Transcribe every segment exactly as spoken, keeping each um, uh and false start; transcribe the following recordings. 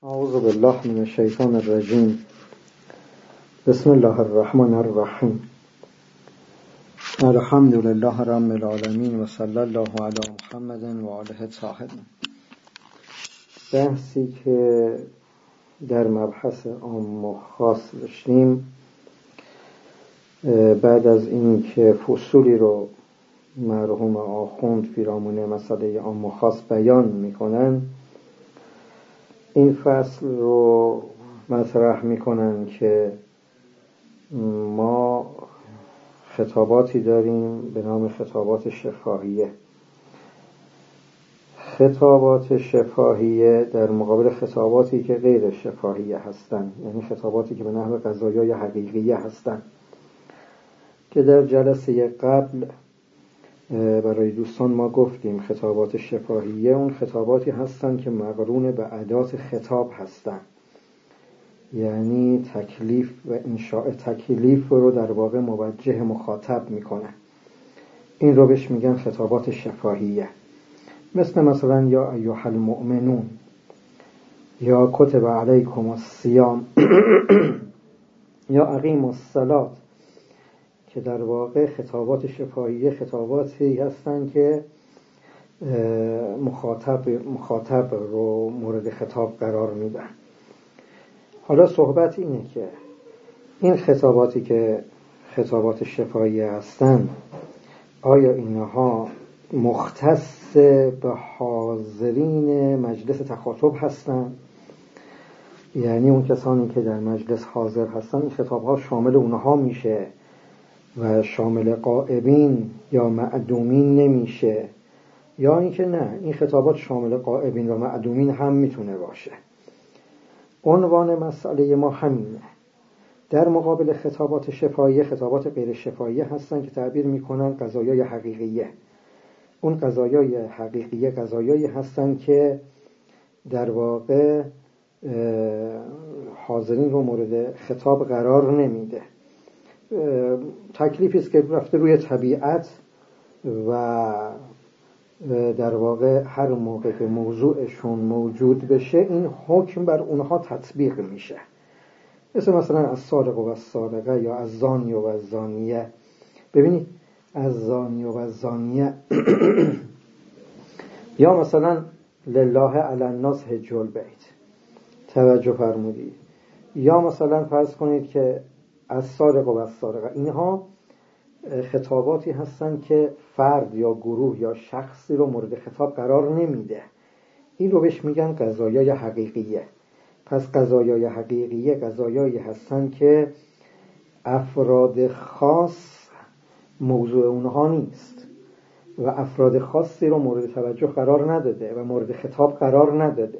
اعوذ بالله من الشیطان الرجیم. بسم الله الرحمن الرحیم. الحمد لله رب العالمین و صلی الله علی محمد و آله الطاهرین. بحثی که در مبحث عام و خاص داشتیم، بعد از این که فصولی رو مرحوم آخوند پیرامون مسئله عام و خاص بیان میکنن، این فصل رو مطرح میکنن که ما خطاباتی داریم به نام خطابات شفاهیه. خطابات شفاهیه در مقابل خطاباتی که غیر شفاهیه هستند، یعنی خطاباتی که به نحو قضایای حقیقیه هستند، که در جلسه قبل برای دوستان ما گفتیم خطابات شفاهیه اون خطاباتی هستند که مقرون به ادات خطاب هستند، یعنی تکلیف و انشاء تکلیف رو در واقع موجه مخاطب میکنه. این رو بهش میگن خطابات شفاهیه، مثل مثلا یا ایها المؤمنون، یا کتب علیکم الصیام، یا اقیموا الصلاة، که در واقع خطابات شفاهیه خطاباتی هستند که مخاطب مخاطب رو مورد خطاب قرار میدن. حالا صحبت اینه که این خطاباتی که خطابات شفاهیه هستند، آیا اینها مختص به حاضرین مجلس تخاطب هستند؟ یعنی اون کسانی که در مجلس حاضر هستند این خطابها شامل اونها میشه و شامل غائبین یا معدومین نمیشه؟ یا اینکه نه، این خطابات شامل غائبین و معدومین هم میتونه باشه؟ عنوان مسئله ما همینه. در مقابل خطابات شفاهیه خطابات غیر شفاهیه هستن که تعبیر میکنن قضایای حقیقیه. اون قضایای حقیقیه قضایایی هستن که در واقع حاضرین رو مورد خطاب قرار نمیده. تکلیفی است که رفته روی طبیعت و در واقع هر موقع که موضوعشون موجود بشه این حکم بر اونها تطبیق میشه، مثل مثلا از السارق و السارقه یا از زانی و از زانیه. ببینید از زانی و از زانیه یا مثلا لله علی الناس حج البیت، توجه فرمودید، یا مثلا فرض کنید که از السارق و السارقه. اینها خطاباتی هستن که فرد یا گروه یا شخصی رو مورد خطاب قرار نمیده. این رو بهش میگن قضایای حقیقیه. پس قضایای حقیقیه قضایایی هستن که افراد خاص موضوع اونها نیست و افراد خاصی رو مورد توجه قرار نداده و مورد خطاب قرار نداده.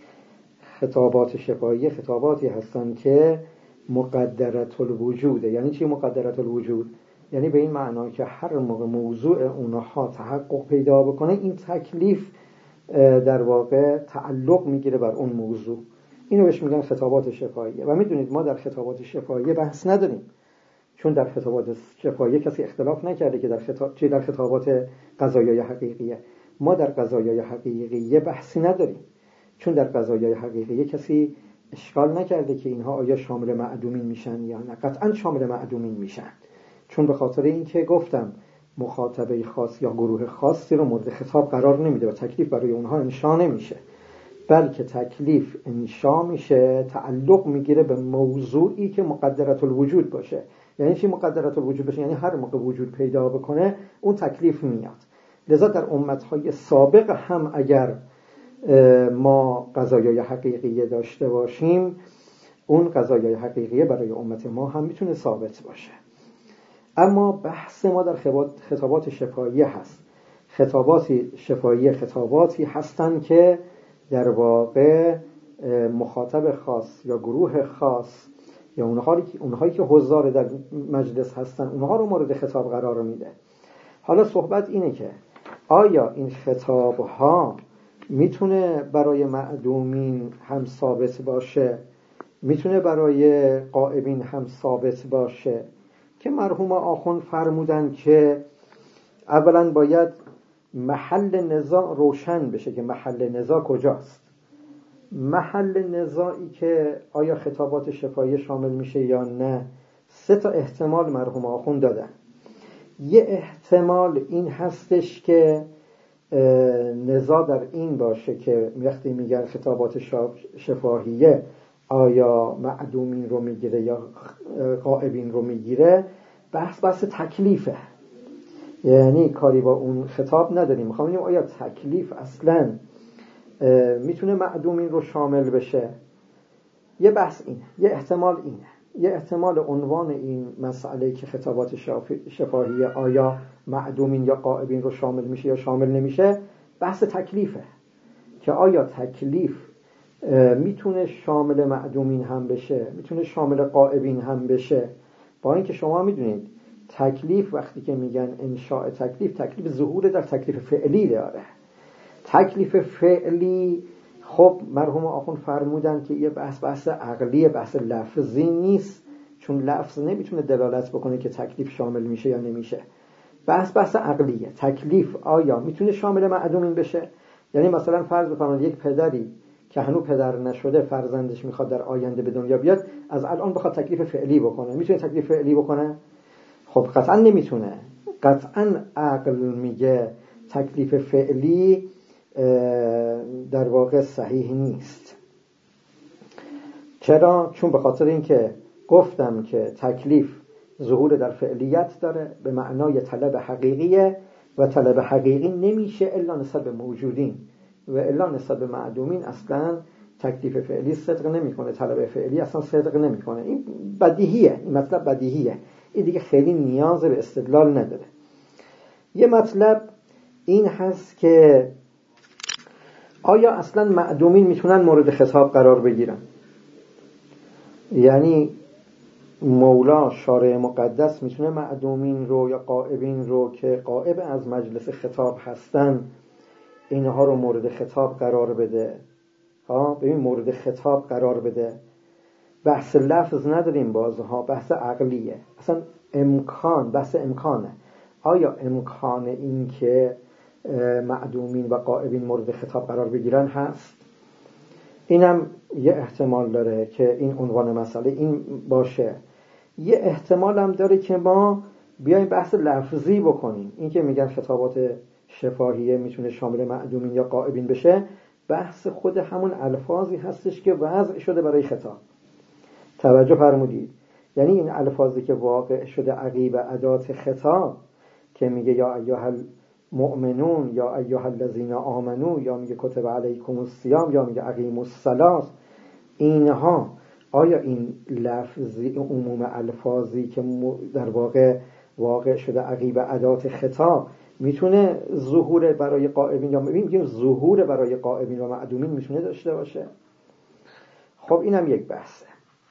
خطابات شفاهیه خطاباتی هستن که مقدرة الوجود. یعنی چی مقدرة الوجود؟ یعنی به این معنا که هر موقع موضوع اونها تحقق پیدا بکنه این تکلیف در واقع تعلق میگیره بر اون موضوع. اینو بهش میگن خطابات شفاهیه. و میدونید ما در خطابات شفاهیه بحث نداریم، چون در خطابات شفاهیه کسی اختلاف نکرده که در خطاب چی در خطابات قضایای حقیقیه. ما در قضایای حقیقیه بحثی نداریم، چون در قضایای حقیقیه کسی اشکال نکرده که اینها آیا شامل معدومین میشن یا نه. قطعا شامل معدومین میشن، چون به خاطر اینکه گفتم مخاطبه خاص یا گروه خاصی رو مورد خطاب قرار نمیده و تکلیف برای اونها انشا نمیشه، بلکه تکلیف انشا میشه تعلق میگیره به موضوعی که مقدرة الوجود باشه. یعنی چی مقدرة الوجود باشه؟ یعنی هر موقع وجود پیدا بکنه اون تکلیف میاد. لذا در امتهای سابق هم اگر ما قضایای حقیقیه داشته باشیم، اون قضایای حقیقیه برای امت ما هم میتونه ثابت باشه. اما بحث ما در خطابات شفاهیه هست. خطابات شفاهیه خطاباتی هستن که در واقع مخاطب خاص یا گروه خاص یا اونهایی که اونهایی که حضار در مجلس هستن اونها رو مورد خطاب قرار میده. حالا صحبت اینه که آیا این خطابها میتونه برای معدومین هم ثابت باشه، میتونه برای غائبین هم ثابت باشه؟ که مرحوم آخوند فرمودن که اولا باید محل نزاع روشن بشه که محل نزاع کجاست. محل نزاعی که آیا خطابات شفاهی شامل میشه یا نه، سه تا احتمال مرحوم آخوند دادن. یه احتمال این هستش که نزاع در این باشه که وقتی میگن خطابات شفاهیه آیا معدومین رو میگیره یا غائبین رو میگیره، بحث بحث تکلیفه، یعنی کاری با اون خطاب نداریم. میخوام ببینیم آیا تکلیف اصلا میتونه معدومین رو شامل بشه. یه بحث اینه، یه احتمال اینه، یه احتمال عنوان این مسئله که خطابات شفاهیه آیا معدومین یا غائبین رو شامل میشه یا شامل نمیشه، بحث تکلیفه که آیا تکلیف میتونه شامل معدومین هم بشه، میتونه شامل غائبین هم بشه. با اینکه شما میدونید تکلیف وقتی که میگن انشاء تکلیف، تکلیف ظهور در تکلیف فعلی داره. تکلیف فعلی خب مرحوم آخوند فرمودن که یه بحث بحث عقلیه، بحث لفظی نیست، چون لفظ نمیتونه دلالت بکنه که تکلیف شامل میشه یا نمیشه. بحث بحث عقلیه. تکلیف آیا میتونه شامل معدومین بشه؟ یعنی مثلا فرض بفرمایید یک پدری که هنوز پدر نشده فرزندش میخواد در آینده به دنیا بیاد، از الان بخواد تکلیف فعلی بکنه، میتونه تکلیف فعلی بکنه؟ خب قطعا نمیتونه. قطعا عقل میگه تکلیف فعلی در واقع صحیح نیست. چرا؟ چون به خاطر اینکه گفتم که تکلیف ظهور در فعلیت داره به معنای طلب حقیقیه و طلب حقیقی نمیشه الا نسبت به موجودین و الا نسبت به معدومین اصلا تکلیف فعلی صدق نمیکنه، طلب فعلی اصلا صدق نمیکنه. این بدیهیه، این مطلب بدیهیه، این دیگه خیلی نیاز به استدلال نداره. یه مطلب این هست که آیا اصلا معدومین میتونن مورد خطاب قرار بگیرن؟ یعنی مولا شارع مقدس میتونه معدومین رو یا غائبین رو که غائب از مجلس خطاب هستن اینها رو مورد خطاب قرار بده؟ ها ببین، مورد خطاب قرار بده. بحث لفظ نداریم بازها، بحث عقلیه. اصلا امکان، بحث امکانه. آیا امکان این که معدومین و غائبین مورد خطاب قرار بگیرن هست؟ اینم یه احتمال داره که این عنوان مسئله این باشه. یه احتمال هم داره که ما بیایم بحث لفظی بکنیم. این که میگن خطابات شفاهیه میتونه شامل معدومین یا غائبین بشه، بحث خود همون الفاظی هستش که وضع شده برای خطاب. توجه فرمودید؟ یعنی این الفاظی که واقع شده عقیب ادات خطاب که میگه یا ایها المؤمنون یا ایها الذین آمنو، یا میگه کتب علیکم الصیام، یا میگه اقیموا الصلاة، اینها آیا این لفظی عموم الفاظی که در واقع واقع شده عقیب ادات خطاب میتونه ظهور برای غائبین یا میگیم ظهور برای غائبین و معدومین میتونه داشته باشه؟ خب اینم یک بحثه.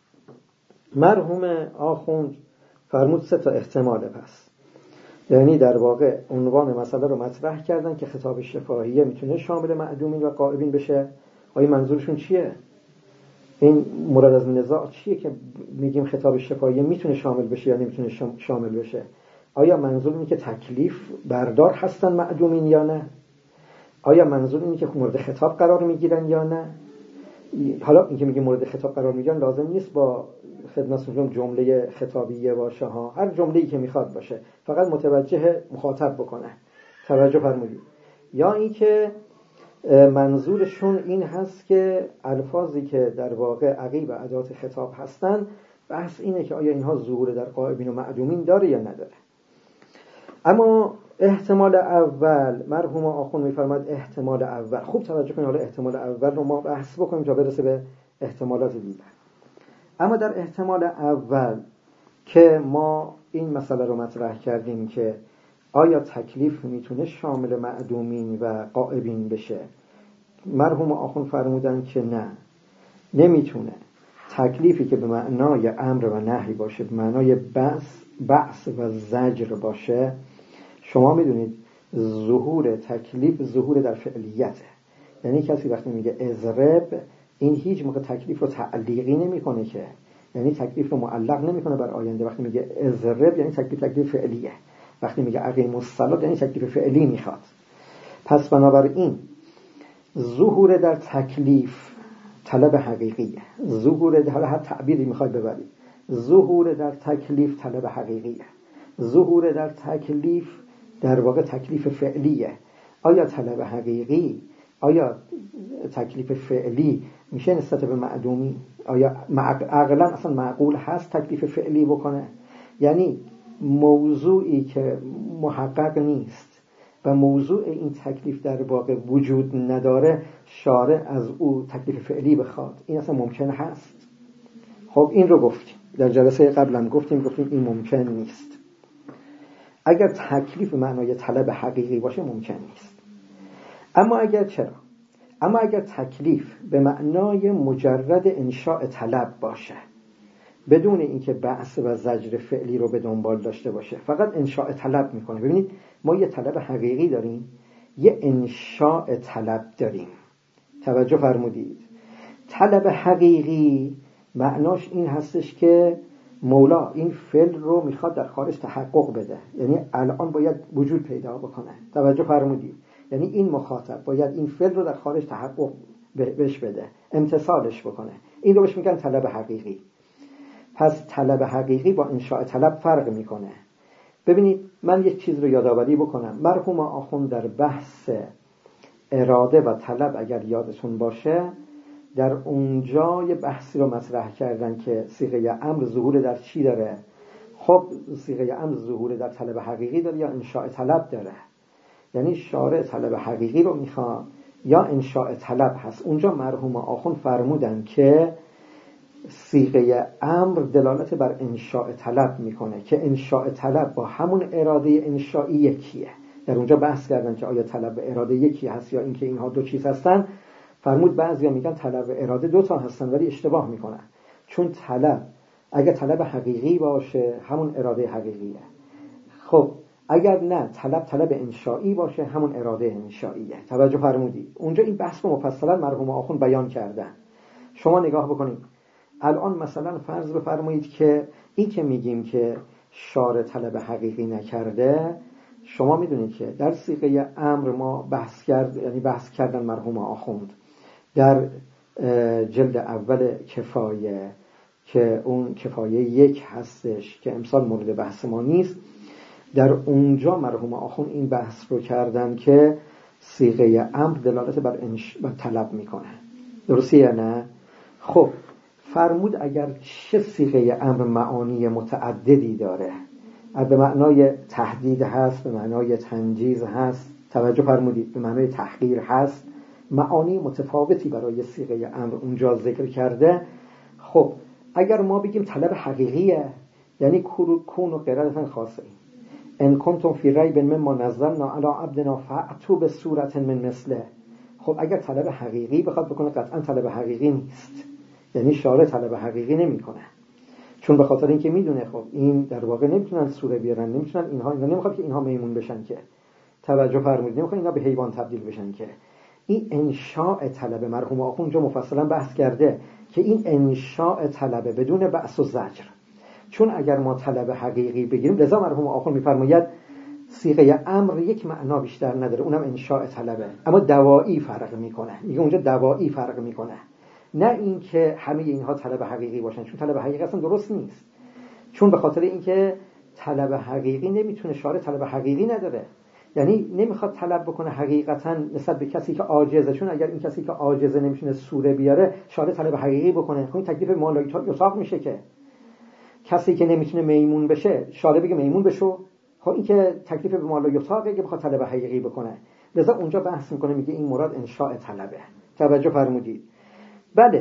مرحوم آخوند فرمود سه تا احتماله. پس یعنی در واقع عنوان مسئله رو مطرح کردن که خطاب شفاهیه میتونه شامل معدومین و غائبین بشه. آیا منظورشون چیه؟ این مورد از نزاع چیه که میگیم خطاب شفاهیه میتونه شامل بشه یا نمیتونه شامل بشه؟ آیا منظور اینه که تکلیف بردار هستن معدومین یا نه؟ آیا منظور اینه که مورد خطاب قرار میگیرن یا نه؟ حالا اینکه میگه مورد خطاب قرار میگیرن لازم نیست با خدمتتون جمله خطابیه باشه ها، هر جمله‌ای که میخواد باشه، فقط متوجه مخاطب بکنه. توجه فرمودید؟ یا اینکه منظورشون این هست که الفاظی که در واقع عقیب ادات خطاب هستن، بحث اینه که آیا اینها ظهور در غائبین و معدومین داره یا نداره. اما احتمال اول، مرحوم آخوند میفرماد احتمال اول، خوب توجه کنید، حالا احتمال اول رو ما بحث بکنیم تا برسه به احتمالات دیگر. اما در احتمال اول که ما این مسئله رو مطرح کردیم که آیا تکلیف میتونه شامل معدومین و غائبین بشه، مرحوم آخوند فرمودن که نه، نمیتونه. تکلیفی که به معنای امر و نهی باشه، به معنای بحث بحث و زجر باشه، شما میدونید ظهور تکلیف ظهور در فعلیته. یعنی کسی وقتی میگه اضرب، این هیچ موقع تکلیف رو تعلیقی نمیکنه که، یعنی تکلیف رو معلق نمیکنه بر آینده. وقتی میگه اضرب یعنی تکلیف تکلیف فعلیه. وقتی میگه اقیموا الصلاة یعنی تکلیف فعلی میخواد. پس بنابراین ظهور در تکلیف طلب حقیقیه. ظهور، حالا هر تعبیری میخوای ببرید، ظهور در تکلیف طلب حقیقیه. ظهور در تکلیف در واقع تکلیف فعلیه. آیا طلب حقیقی، آیا تکلیف فعلی میشه نسبت به معدومی؟ آیا عقلا اصلا معقول هست تکلیف فعلی بکنه؟ یعنی موضوعی که محقق نیست و موضوع این تکلیف در واقع وجود نداره، شارع از او تکلیف فعلی بخواد، این اصلا ممکن هست؟ خب این رو گفتیم در جلسه قبلا، گفتیم گفتیم این ممکن نیست. اگر تکلیف معنای طلب حقیقی باشه ممکن نیست. اما اگر چرا؟ اما اگر تکلیف به معنای مجرد انشاء طلب باشه، بدون اینکه بحث و زجر فعلی رو به دنبال داشته باشه، فقط انشاء طلب میکنه. ببینید ما یه طلب حقیقی داریم، یه انشاء طلب داریم. توجه فرمودید؟ طلب حقیقی معناش این هستش که مولا این فعل رو میخواد در خارج تحقق بده، یعنی الان باید وجود پیدا بکنه. توجه فرمودید؟ یعنی این مخاطب باید این فعل رو در خارج تحقق بهش بده، امتصالش بکنه. این رو بهش میگن طلب حقیقی. پس طلب حقیقی با انشاء طلب فرق میکنه. ببینید من یک چیز رو یادآوری بکنم. مرحوم آخوند در بحث اراده و طلب اگر یادتون باشه، در اونجا یه بحثی رو مطرح کردن که صیغه امر ظهور در چی داره؟ خب صیغه امر ظهور در طلب حقیقی داره یا انشاء طلب داره؟ یعنی شارع طلب حقیقی رو میخواد یا انشاء طلب هست. اونجا مرحوم آخوند فرمودن که صیغه امر دلالت بر انشاء طلب میکنه که انشاء طلب با همون اراده انشائی یکیه. در اونجا بحث کردن که آیا طلب و اراده یکی هست یا اینکه اینها دو چیز هستن. فرمود بعضیا میگن طلب و اراده دو تا هستن ولی اشتباه میکنن، چون طلب اگر طلب حقیقی باشه همون اراده حقیقیه. خب اگر نه طلب طلب انشائی باشه همون اراده انشائیه. توجه فرمودید؟ اونجا این بحث رو مفصلا مرحوم آخوند بیان کردن. شما نگاه بکنید الان مثلا فرض بفرمایید که این که میگیم که شارع طلب حقیقی نکرده، شما میدونید که در صیغه امر ما بحث کرد، یعنی بحث کردن مرحوم آخوند در جلد اول کفایه که اون کفایه یک هستش که امسال مورد بحث ما نیست. در اونجا مرحوم آخوند این بحث رو کردن که صیغه امر دلالت بر, انش... بر طلب میکنه. درسته یا نه؟ خب فرمود اگر چه صیغه امر معانی متعددی داره، به معنای تهدید هست، به معنای تنجیز هست، توجه فرمودید، به معنای تحقیر هست، معانی متفاوتی برای صیغه امر اونجا ذکر کرده. خب اگر ما بگیم طلب حقیقیه، یعنی کون و قرارتن خاصه ان کنتم فی ریب مما نزلنا علی عبدنا فأتوا بصورة من مثله. خب اگر طلب حقیقی بخواد بکنه قطعا طلب حقیقی نیست، یعنی شارع طلب حقیقی نمیکنه، چون به خاطر اینکه میدونه خب این در واقع نمیتونن سوره بیارن، نمیتونن اینها اینا نمیخواد که اینها میمون بشن، که توجه فرمودید، نمیخواد اینا به حیوان تبدیل بشن. که این انشاء طلب مرحوم آخوند اونجا مفصلا بحث کرده که این انشاء طلب بدون بأس و زجر. چون اگر ما طلب حقیقی بگیریم، لذا مرحوم آخوند میفرماید صیغه امر یک معنا بیشتر نداره، اونم انشاء طلبه، اما دوایی فرق میکنه. میگه اونجا دوایی فرق میکنه، نه اینکه همه اینها طلب حقیقی باشن، چون طلب حقیقی اصلا درست نیست. چون به خاطر اینکه طلب حقیقی نمیتونه، شارع طلب حقیقی نداره، یعنی نمیخواد طلب بکنه حقیقتا نسبت به کسی که عاجزه، چون اگر این کسی که عاجزه نمیتونه سوره بیاره، شارع طلب حقیقی بکنه، خب این تکلیف مالا یطاق میشه. که کسی که نمیتونه میمون بشه، شارع بگه میمون بشو، خب این که تکلیف به مالا یطاقه که بخواد طلب حقیقی بکنه. لذا اونجا بحث میکنه، میگه این مراد انشاء طلبه. توجه فرمودید؟ بله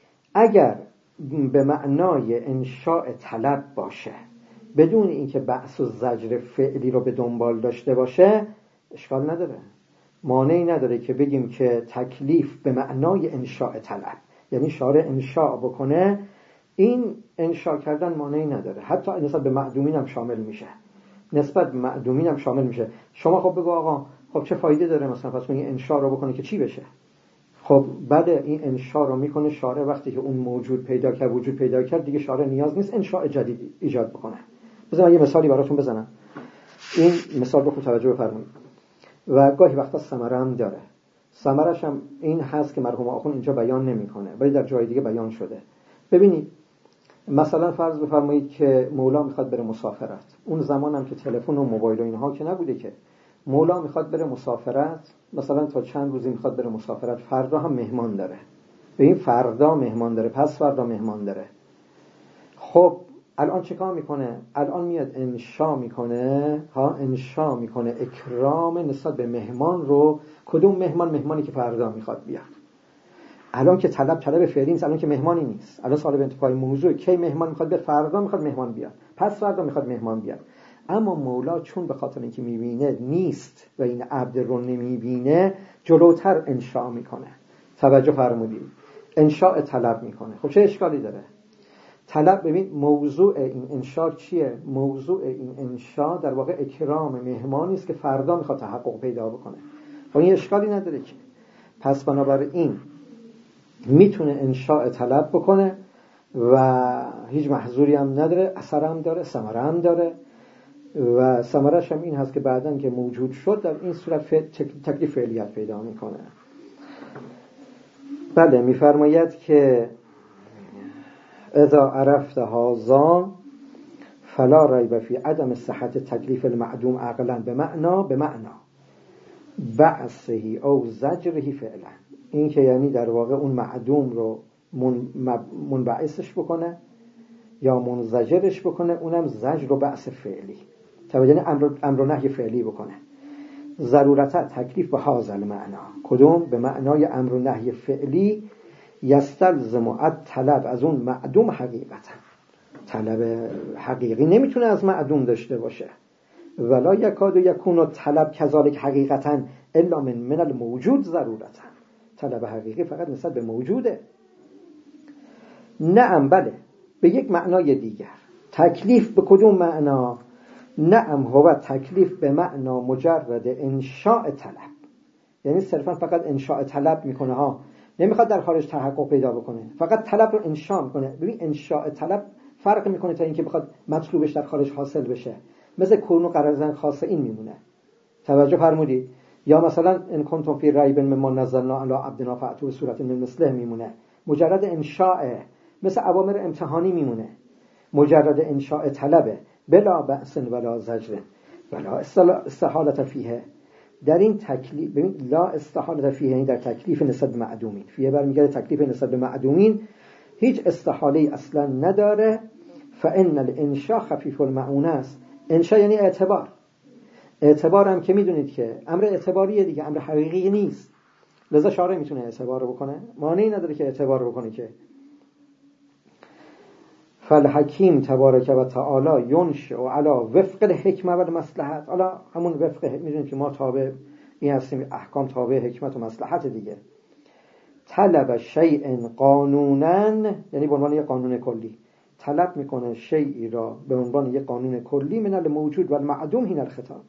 اگر به معنای انشاء طلب باشه بدون اینکه بأس و زجر فعلی رو به دنبال داشته باشه، اشکال نداره، مانعی نداره که بگیم که تکلیف به معنای انشاء طلب، یعنی شارع انشاء بکنه، این انشاء کردن مانعی نداره، حتی نسبت به معدومین هم شامل میشه، نسبت به معدومین هم شامل میشه. شما خب بگو آقا خب چه فایده داره مثلا پس این انشاء رو بکنه که چی بشه؟ خب بعد این انشاء رو میکنه شارع، وقتی که اون موجود پیدا کرد، وجود پیدا کرد، دیگه شارع نیاز نیست انشاء جدید ایجاد بکنه. بذارم یه مثالی براتون بزنم، این مثال رو خوب توجه بفرمایید و گاهی وقتا ثمره هم داره. ثمرش هم این هست که مرحوم آخوند اینجا بیان نمیکنه ولی در جای دیگه بیان شده. ببینید مثلا فرض بفرمایید که مولا میخواد بره مسافرت. اون زمان هم که تلفن و موبایل و اینها که نبوده، که مولا میخواد بره مسافرت، مثلا تا چند روزی میخواد بره مسافرت، فردا هم مهمان داره. ببین فردا مهمان داره، پس فردا مهمان داره. خب الان چه کار میکنه؟ الان میاد انشا میکنه، ها انشا میکنه اکرام نسبت به مهمان رو. کدوم مهمان؟ مهمانی که فردا میخواد بیاد. الان که طلب طلب فعلی نیست، الان که مهمانی نیست، الان سوال انتفاعی موضوع کی مهمان میخواد بیاد؟ فردا میخواد مهمان بیاد، پس فردا میخواد مهمان بیاد. اما مولا چون به خاطر اینکه میبینه نیست و این عبد رو نمیبینه، جلوتر انشا میکنه. توجه فرمودید؟ انشاء طلب میکنه. خب چه اشکالی داره؟ طلب، ببین موضوع این انشاء چیه؟ موضوع این انشاء در واقع اکرام مهمانی است که فردا میخواد تحقق پیدا بکنه. خب این اشکالی نداره که. پس بنابراین میتونه انشاء طلب بکنه و هیچ محظوری هم نداره، اثر هم داره، ثمره هم داره و ثمرش هم این هست که بعدن که موجود شد در این صورت تکلیف فعلیت پیدا میکنه. بله، میفرماید که اذا عرفت هذا فلا ریب فی عدم صحت تکلیف المعدوم عقلا به معنا به معنا بعثه او زجره فعلا. این که یعنی در واقع اون معدوم رو منبعثش بکنه یا منزجرش بکنه، اونم زجر و بعث فعلی، یعنی امر امر و نهی فعلی بکنه. ضرورتا تکلیف به هذا المعنا، کدوم؟ به معنای امر و نهی فعلی. یستلزم الطلب از اون معدوم حقیقتا، طلب حقیقی نمیتونه از معدوم داشته باشه. ولا یکاد یکون طلب کذالک حقیقتا الا من من الموجود ضرورتا. طلب حقیقی فقط نسبت به موجوده. نعم بله، به یک معنای دیگر. تکلیف به کدوم معنا؟ نعم هو تکلیف به معنا مجرد انشاء طلب، یعنی صرفا فقط انشاء طلب میکنه ها، نمیخواد در خارج تحقق پیدا بکنه، فقط طلب رو انشاء میکنه. ببین انشاء طلب فرق میکنه تا اینکه بخواد مطلوبش در خارج حاصل بشه، مثل کونو قرضن خاصه این میمونه. توجه فرمودید؟ یا مثلا ان کنتم فی ریب مما نزلنا علی عبدنا فأتوا بسورة من مثله میمونه، مجرد انشاء. مثل اوامر امتحانی میمونه، مجرد انشاء طلبه، بلا بأس ولا زجر ولا استحالة فیه. در این تکلیف ببین، لا استحالة فیه یعنی در تکلیف نسبت به معدومین، فیه برمیگرده تکلیف نسبت به معدومین، هیچ استحاله اصلا نداره. فان الانشاء خفیف المعونه است. انشاء یعنی اعتبار. اعتبار هم که میدونید که امر اعتباریه دیگه، امر حقیقی نیست، لذا شارع میتونه اعتبار رو بکنه، مانعی نداره که اعتبار رو بکنه. که فالحکیم تبارک و تعالی ینشئ علی وفق الحکمه و المصلحت. حالا همون وفق، میدونید که ما تابع این هستیم، احکام تابع حکمت و مصلحت دیگه. طلب شیء قانونا یعنی به عنوان یک قانون کلی، طلب میکنه شیئی را به عنوان یک قانون کلی، من الموجود و المعدوم هنا الخطاب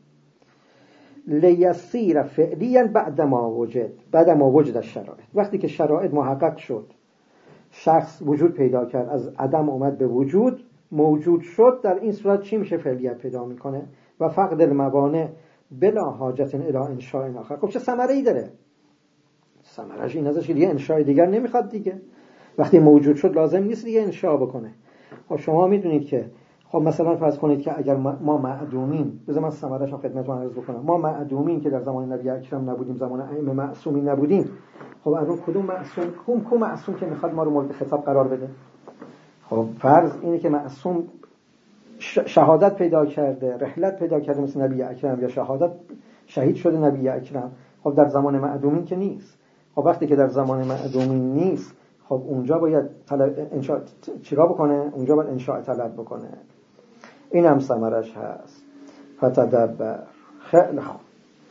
لیسیر فعلیا بعد ما وجد بعد ما وجد الشرایط. وقتی که شرایط محقق شد، شخص وجود پیدا کرد، از عدم اومد به وجود، موجود شد، در این صورت چی میشه؟ فعلیت پیدا میکنه. و فقد الموانع بلا حاجت الی انشاء آخر. خب چه ثمره‌ای داره؟ ثمره‌اش این ازش دیگه انشاء دیگر نمیخواد دیگه. وقتی موجود شد لازم نیست دیگه انشاء بکنه. خب شما میدونید که خب مثلا فرض کنید که اگر ما معدومین، بذار من ثمره‌اش رو خدمتتون عرض بکنم، ما معدومین که در زمان نبی اکرم نبودیم، زمان ائمه معصومین نبودیم، خب الان کدوم معصوم کدوم کو معصوم که میخواد ما رو مورد خطاب قرار بده؟ خب فرض اینه که معصوم شهادت پیدا کرده، رحلت پیدا کرده مثل نبی اکرم، یا شهادت شهید شده نبی اکرم. خب در زمان معدومین که نیست. خب وقتی که در زمان معدومین نیست، خب اونجا باید طلب انشاء چرا بکنه؟ اونجا باید انشاء طلب بکنه. این هم ثمرش هست. فتدبر. خیلی خوب.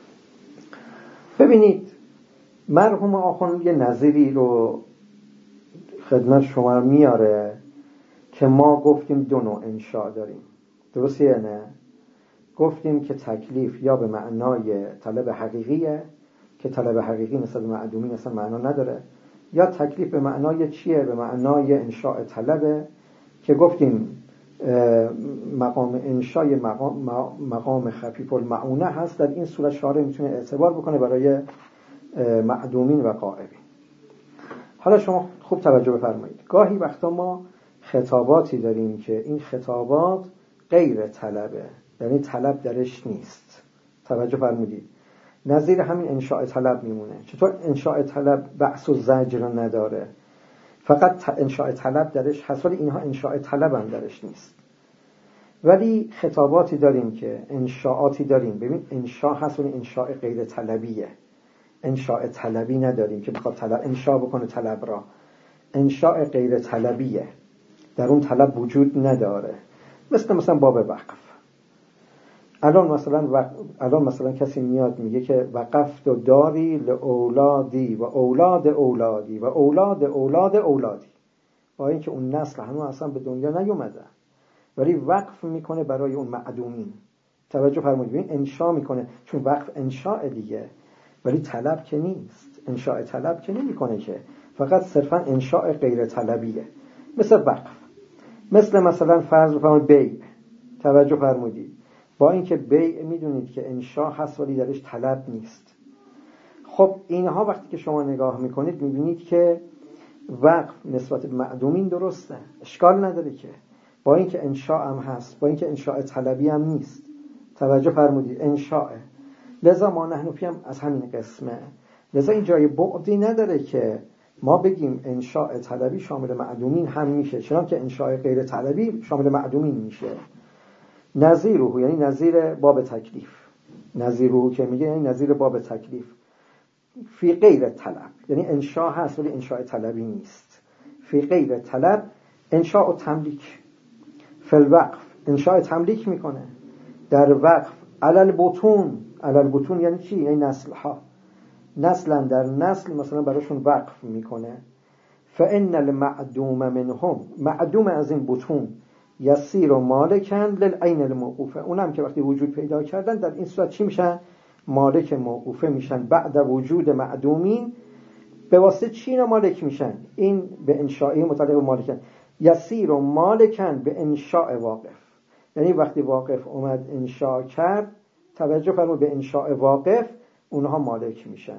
ببینید مرحوم آخوند یه نظری رو خدمت شما میاره که ما گفتیم دو نوع انشاء داریم، درسته نه؟ گفتیم که تکلیف یا به معنای طلب حقیقیه که طلب حقیقی نسبت به معدومین اصلا معنا نداره، یا تکلیف به معنای چیه؟ به معنای انشاء طلبه که گفتیم مقام انشای مقام, مقام خفیف المعونه هست. در این صورت شارع میتونه اعتبار بکنه برای معدومین و غائبین. حالا شما خوب توجه بفرمایید، گاهی وقتا ما خطاباتی داریم که این خطابات غیر طلبه، یعنی طلب درش نیست. توجه فرمودید، نظیر همین انشاء طلب میمونه. چطور انشاء طلب بحث و زجر نداره، فقط انشاء طلب درش هست، ولی اینها انشاء طلب هم درش نیست. ولی خطاباتی داریم که انشاءاتی داریم، ببین انشاء هست ولی انشاء غیر طلبیه، انشاء طلبی نداریم که بخواد طلب انشاء بکنه طلب را. انشاء غیر طلبیه، در اون طلب وجود نداره. مثل مثلا باب وقف. الان مثلا وق... الان مثلا کسی میاد میگه که وقفت و داری لاولادی و اولاد اولادی و اولاد اولاد اولادی، با اینکه اون نسل هنوز اصلا به دنیا نیومده، ولی وقف میکنه برای اون معدومین. توجه فرمودید، ببین انشاء میکنه، چون وقف انشاء دیگه، ولی طلب که نیست. انشاء طلب که نمیکنه که، فقط صرفا انشاء غیر طلبیه. مثل وقف، مثل مثلا فرض بفرمایید بیع. توجه فرمودید، با اینکه بیع میدونید که انشاء هست ولی درش طلب نیست. خب اینها وقتی که شما نگاه میکنید میبینید که وقف نسبت به معدومین درسته، اشکال نداره که، با اینکه انشاء هم هست، با اینکه انشاء طلبی هم نیست. توجه فرمودید، انشاء. لذا ما نحنفی هم از همین قسمه، لذا این جای بعدی نداره که ما بگیم انشاء طلبی شامل معدومین هم میشه، چنان که انشاء غیر طلبی شامل معدومین میشه. نظیره یعنی نظیر باب تکلیف، نظیره که میگه یعنی نظیر باب تکلیف. فی غیر طلب یعنی انشاء هست ولی انشاء طلبی نیست. فی غیر طلب انشاء و تملیک. فی الوقف انشاء تملیک میکنه. در وقف علل بطون، علل بطون یعنی چی؟ یعنی نسل ها، نسلا در نسل مثلا براشون وقف میکنه. فان المعدوم منهم، معدوم از این بطون، یسیر و مالکن للعین الموقوفه، اونم که وقتی وجود پیدا کردن در این صورت چی میشن؟ مالک موقوفه میشن. بعد وجود معدومین به واسطه چی اینا مالک میشن؟ این به انشائی متعلق به مالکن. یسیر و مالکن به انشاء واقف، یعنی وقتی واقف اومد انشاء کرد، توجه فرمود، به انشاء واقف اونها مالک میشن.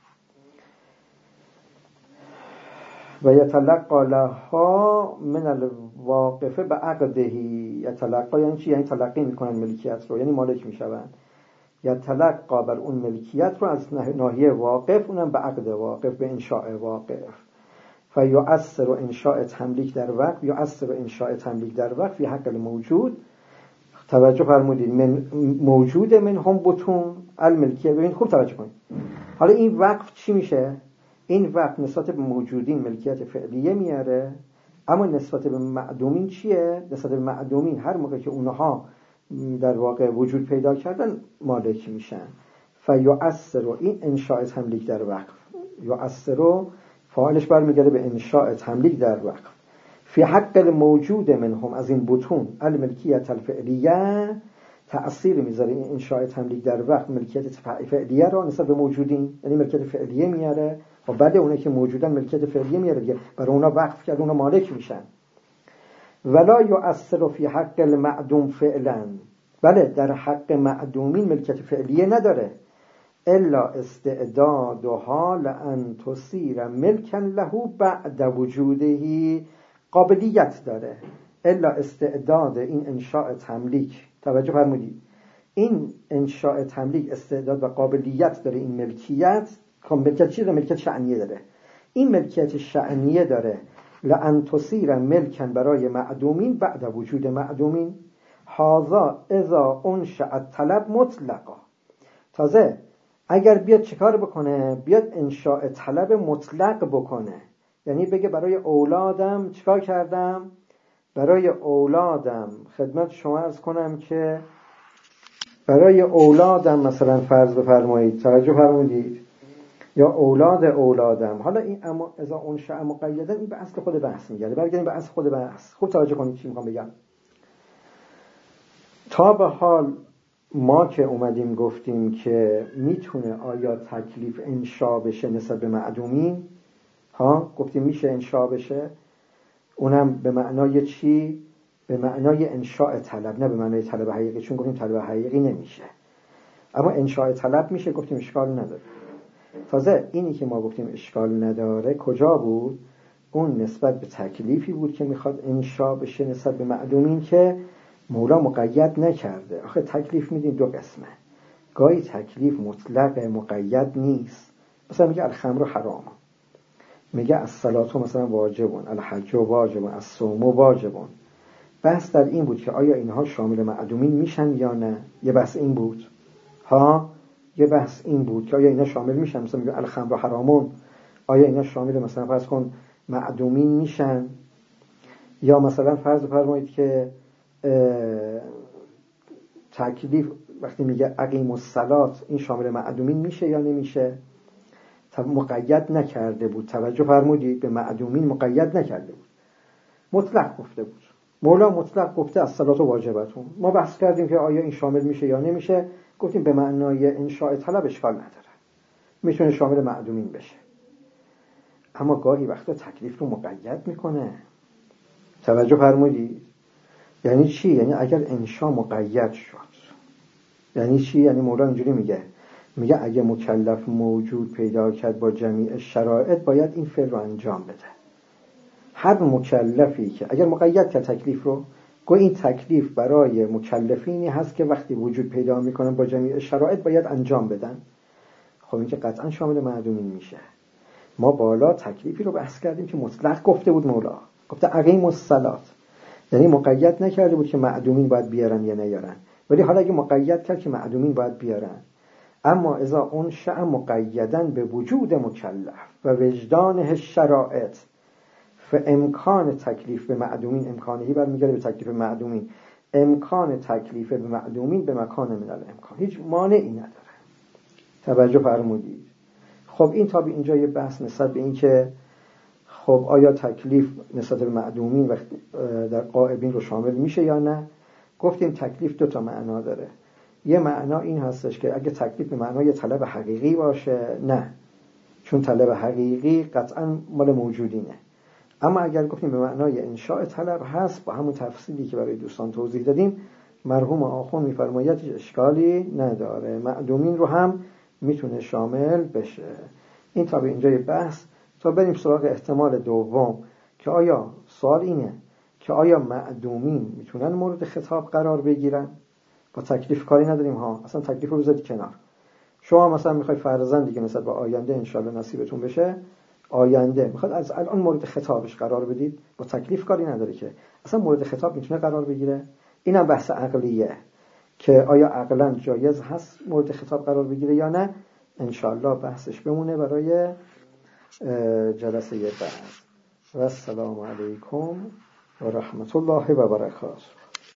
و یتلقا لها من الواقفه به عقدهی. یتلقا یعنی چی؟ یعنی تلقی میکنن ملکیت رو، یعنی مالک میشون. یتلقا بر اون ملکیت رو از ناحیه واقف، اونم به عقد واقف، به انشاء واقف. فیؤثر انشاء تملیک در وقف، یؤثر انشاء تملیک در وقف فی حق الموجود. توجه فرمودید، من موجود من هم بطون الملکیه. ببین خوب توجه کنید، حالا این وقف چی میشه؟ این وقف نسبت به موجودین ملکیت فعلیه میاره، اما نسبت به معدومین چیه؟ نسبت به معدومین هر موقع که اونها در واقع وجود پیدا کردن مالک میشن. فیؤثر، این انشاء تملیک در وقف، یؤثر فاعلش برمیگرده به انشاء تملیک در وقف. فی حق الموجود منهم، از این بطون الملکیت الفعلیه، تأثیر میذاره این انشاء تملیک در وقت ملکیت فعلیه را نسبت به موجودین، یعنی ملکیت فعلیه میاره و بعد اونه که موجودن ملکیت فعلیه میاره دیگه، برای اونا وقف کرد، اونا مالک میشن. ولا یؤثر فی حق المعدوم فعلا، بله در حق معدومین ملکیت فعلیه نداره. الا استعدادها لان تصیر ملکا له بعد وجوده، قابلیت داره. الا استعداد این انشاء تملیک، توجه فرمودید، این انشاء تملیک استعداد و قابلیت داره. این ملکیت، ملکیت چی داره؟ ملکیت شأنیه داره. این ملکیت شأنیه داره لأن تصیر ملکن برای معدومین بعد وجود معدومین. هذا اذا انشأ طلب مطلقا. تازه اگر بیاد چیکار بکنه؟ بیاد انشاء طلب مطلق بکنه، یعنی بگه برای اولادم چیکار کردم؟ برای اولادم خدمت شما عرض کنم که برای اولادم مثلا فرض بفرمایید، توجه فرمودید، یا اولاد اولادم. حالا این اما اذا انشأ مقیدا، این به اصل خود بحث میگرده. برگردیم به اصل خود بحث. خوب توجه کنید چی میخوام بگم. تا به حال ما که اومدیم گفتیم که میتونه آیا تکلیف انشاء بشه نسبت به معدومین، ها گفتیم میشه انشاء بشه، اونم به معنای چی؟ به معنای انشاء طلب، نه به معنای طلب حقیقی، چون گفتیم طلب حقیقی نمیشه، اما انشاء طلب میشه، گفتیم اشکال نداره. تازه اینی که ما گفتیم اشکال نداره کجا بود؟ اون نسبت به تکلیفی بود که میخواد انشا بشه نسبت به معدومین که مولا مقید نکرده. آخه تکلیف میدین دو قسمه، گاهی تکلیف مطلق مقید نیست، مثلا میگه الخمر حرام، میگه الصلاة مثلا واجبون، الحج واجبون، الصوم واجبون. بحث در این بود که آیا اینها شامل معدومین میشن یا نه. یه بحث این بود ها یه بحث این بود که آیا اینا شامل میشن، مثلا میگه الخمر حرامون، آیا اینا شامل مثلا فرض کن معدومین میشن، یا مثلا فرض فرمایید که تکلیف وقتی میگه اقیم الصلاة این شامل معدومین میشه یا نمیشه. مقید نکرده بود، توجه فرمودید، به معدومین مقید نکرده بود، مطلق گفته بود. مولا مطلق گفته الصلاة واجبتون. ما بحث کردیم که آیا این شامل میشه یا نمیشه، گفتیم به معنای انشاء طلب اشکال نداره، میتونه شامل معدومین بشه. اما گاهی وقتا تکلیف رو مقید میکنه، توجه فرمودید. یعنی چی؟ یعنی اگر انشاء مقید شد، یعنی چی؟ یعنی مولا اینجوری میگه میگه اگه مکلف موجود پیدا کرد با جمیع شرایط باید این فعل رو انجام بده. هر مکلفی که اگر مقید کرد تکلیف رو، گو این تکلیف برای مکلفینی هست که وقتی وجود پیدا میکنن با جمیع شرایط باید انجام بدن. خب این که قطعا شامل معدومین میشه. ما بالا تکلیفی رو بحث کردیم که مطلق گفته بود مولا، گفته اقیم الصلاة، یعنی مقید نکرده بود که معدومین باید بیارن یا نیارن. ولی حالا اگه مقید کرد که معدومین باید بیارن، اما اذا اون شأن مقیدن به وجود مکلف و وجدانه شرائط فامکان تکلیف به معدومین امکانهی برمیگرده به تکلیف معدومین، امکان تکلیف به معدومین به مکان من الامکان، هیچ مانعی نداره. توجه فرمودید. خب این تا به اینجا یه بحث نسبت به این که خب آیا تکلیف نسبت به معدومین وقتی در غائبین رو شامل میشه یا نه. گفتیم تکلیف دو تا معنا داره. یه معنا این هستش که اگه تکلیف به معنای طلب حقیقی باشه نه، چون طلب حقیقی قطعا مال موجودینه. اما اگر گفتیم به معنای انشاء طلب هست، با همون تفصیلی که برای دوستان توضیح دادیم، مرحوم آخوند میفرماید اشکالی نداره، معدومین رو هم میتونه شامل بشه. این تا به اینجای بحث. تا بریم سراغ احتمال دوم که آیا سوال اینه که آیا معدومین میتونن مورد خطاب قرار بگیرن؟ با تکلیف کاری نداریم ها، اصلا تکلیف رو بذارید کنار. شما مثلا میخوای فرضاً دیگه نسبت به آینده انشالله نصیبتون بشه، آینده میخواد از الان مورد خطابش قرار بدید، با تکلیف کاری نداره که اصلا مورد خطاب میتونه قرار بگیره. اینم بحث عقلیه که آیا عقلاً جایز هست مورد خطاب قرار بگیره یا نه. انشالله بحثش بمونه برای جلسه بعد. و السلام علیکم و رحمت الله و برکاته.